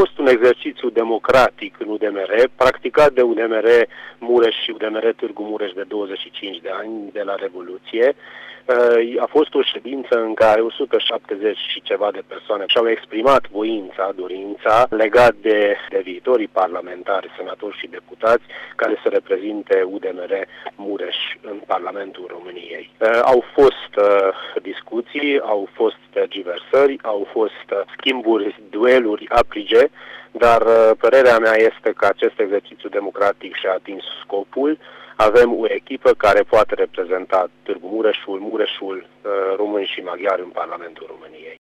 fost un exercițiu democratic în UDMR, practicat de UDMR Mureș și UDMR Târgu Mureș de 25 de ani de la Revoluție. A fost o ședință în care 170 și ceva de persoane și-au exprimat dorința legat de viitorii parlamentari, senatori și deputați care să reprezinte UDMR Mureș în Parlamentul României. Au fost discuții, au fost tergiversări, au fost schimburi, dueluri aprige, dar părerea mea este că acest exercițiu democratic și-a atins scopul. Avem o echipă care poate reprezenta Târgu Mureșul, români și maghiari în Parlamentul României.